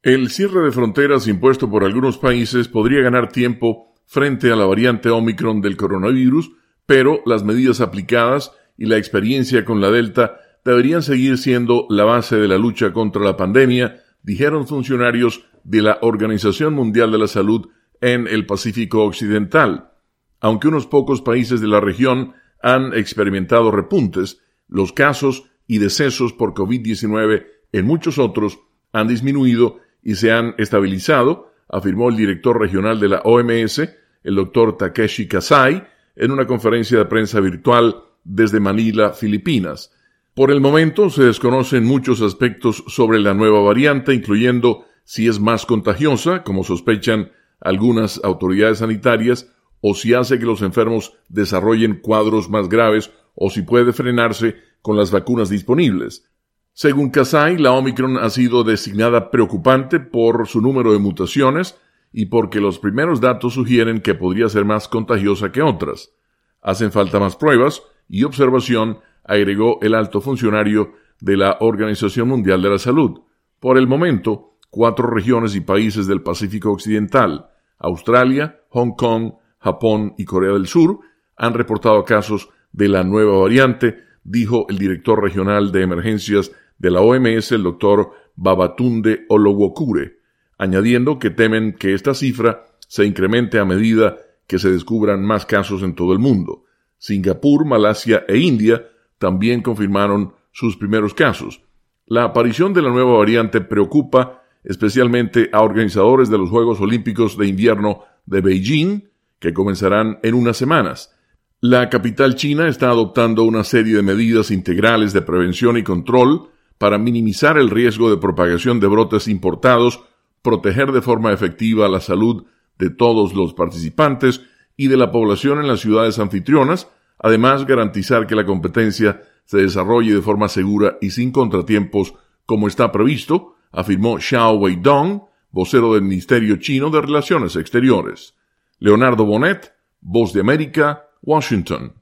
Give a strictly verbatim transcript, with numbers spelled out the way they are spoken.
El cierre de fronteras impuesto por algunos países podría ganar tiempo frente a la variante Omicron del coronavirus, pero las medidas aplicadas y la experiencia con la Delta deberían seguir siendo la base de la lucha contra la pandemia, dijeron funcionarios de la Organización Mundial de la Salud en el Pacífico Occidental. Aunque unos pocos países de la región han experimentado repuntes, los casos y decesos por covid diecinueve en muchos otros han disminuido y se han estabilizado, afirmó el director regional de la O M S, el doctor Takeshi Kasai, en una conferencia de prensa virtual desde Manila, Filipinas. Por el momento se desconocen muchos aspectos sobre la nueva variante, incluyendo si es más contagiosa, como sospechan algunas autoridades sanitarias, o si hace que los enfermos desarrollen cuadros más graves, o si puede frenarse con las vacunas disponibles. Según Kasai, la Omicron ha sido designada preocupante por su número de mutaciones y porque los primeros datos sugieren que podría ser más contagiosa que otras. Hacen falta más pruebas y observación, agregó el alto funcionario de la Organización Mundial de la Salud. Por el momento, cuatro regiones y países del Pacífico Occidental, Australia, Hong Kong, Japón y Corea del Sur, han reportado casos de la nueva variante, dijo el director regional de emergencias de la O M S, el doctor Babatunde Olowokure, añadiendo que temen que esta cifra se incremente a medida que se descubran más casos en todo el mundo. Singapur, Malasia e India también confirmaron sus primeros casos. La aparición de la nueva variante preocupa especialmente a organizadores de los Juegos Olímpicos de Invierno de Beijing, que comenzarán en unas semanas. La capital china está adoptando una serie de medidas integrales de prevención y control para minimizar el riesgo de propagación de brotes importados, proteger de forma efectiva la salud de todos los participantes y de la población en las ciudades anfitrionas, además garantizar que la competencia se desarrolle de forma segura y sin contratiempos como está previsto, afirmó Xiao Weidong, vocero del Ministerio Chino de Relaciones Exteriores. Leonardo Bonet, Voz de América, Washington.